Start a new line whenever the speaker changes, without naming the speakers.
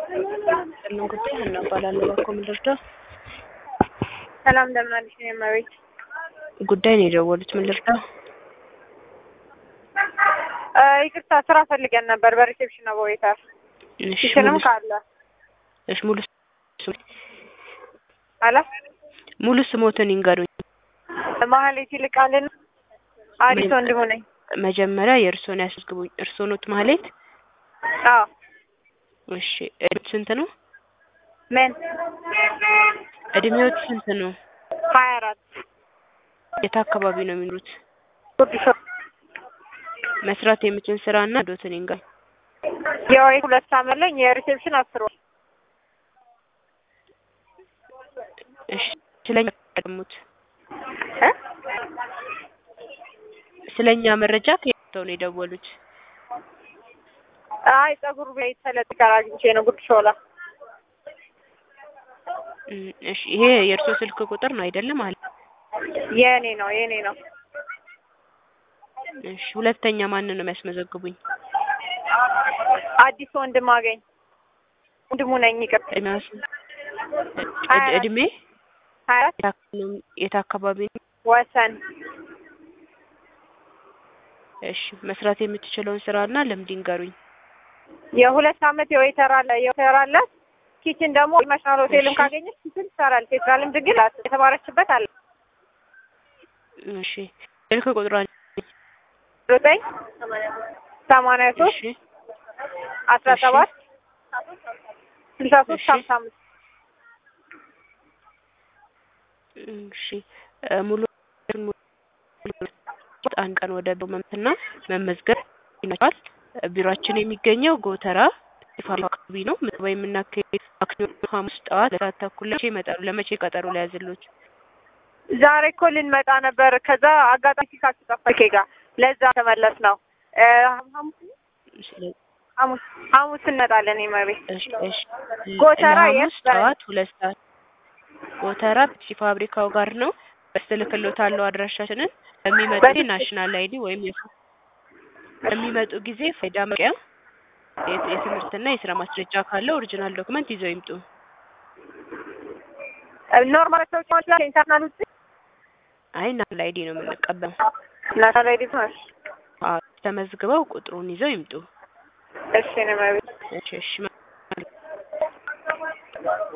ሰላም ጉዳይ ሀና እባላለሁ። እባክዎ ምን ልርዳ?
ሰላም እንደምን አለሽ? እኔ እመቤት
ጉዳይ ነው የደወሉት። ምን ልርዳ?
ይቅርታ ስራ ፈልገን ነበር በሪሴፕሽን ነው በዌተር
እሺ
ኪችንም ካለ
እሺ ሙሉ ስሞትን ይንገሩኝ።
ማህሌት ይልቃልን አዲስ ወንድሙ ነኝ።
መጀመሪያ የእርስዎን ያስገቡኝ። እርስዎ ኖት ማህሌት?
አዎ።
እሺ እድሜዎት ስንት ነው?
ምን
እድሜዎት ስንት ነው?
24
የት አካባቢ ነው የሚኖሩት?
ጉዲሾ
መስራት የምችል ስራና ዶትን ይንገሩኝ።
የወይ 2 ዓመት ላይ የሪሴፕሽን 10 ወር።
እሺ ስለኛ ቀደሙት ስለኛ መረጃ ከየት ነው የደወሉት?
አይ ፀጉር ቤት ተለጥቃ አግኝቼ ነው ጉዲሾላ።
እሺ ይሄ የእርስዎ ስልክ ቁጥር ነው አይደለም አለ?
የኔ ነው።
እሺ ሁለተኛ ማንን ነው የሚያስመዘግቡኝ?
አዲስ ወንድም አገኝ ወንድሙ ነኝ። ይቅርታ
እድሜ 24 የት አካባቢ ነው?
ወሰን።
እሺ መስራት የምትችለውን ስራና ልምድ ይንገሩኝ።
የ2 ዓመት የዌተር አለ ኪችን ደግሞ ኢንተርናሽናል ሆቴልም ካገኘች ኪችን ትሰራለች። የስራ ልምድ ግን የተማረችበት አለ።
እሺ ስልክ ቁጥሯን
983
እሺ
17 63 55
እሺ ሙሉ አንድ ቀን ወደ ዶመንትና መመዝገብ ይኖራል። ቢሮአችን የሚገኘው ጎተራ አካባቢ ነው። ምዝገባ የምናካሄድ ማክሰኞ ሐሙስ ጠዋት ለሰዓት ተኩል ላይ ይመጣሉ። ለመቼ ቀጠሮ ሊያዝልዎት?
ዛሬ እኮ ልንመጣ ነበር። ከዛ አጋጣሚ ካችሁ ጠፋኬ ጋር ለዛ ተመለስ ነው። ሐሙስ እንመጣለን። የመቤት
እሺ
ጎተራ
ጠዋት 2 ሰዓት ጎተራ ፋብሪካው ጋር ነው። በስተልክሎታለሁ አድራሻችንን። የሚመጡ ናሽናል አይዲ ወይም የሚመጡ ጊዜ ፋይዳ መቀያ የትምህርትና የስራ ማስረጃ ካለው ኦሪጂናል ዶክመንት ይዘው ይምጡ።
ኖርማል ሰዎች ላይ ኢንተርናል ውስጥ
ናሽናል አይዲ ነው የምንቀበለው።
ናሽናል አይዲ ነው።
ተመዝግበው ቁጥሩን ይዘው ይምጡ።
እሺ ነው ማለት።
እሺ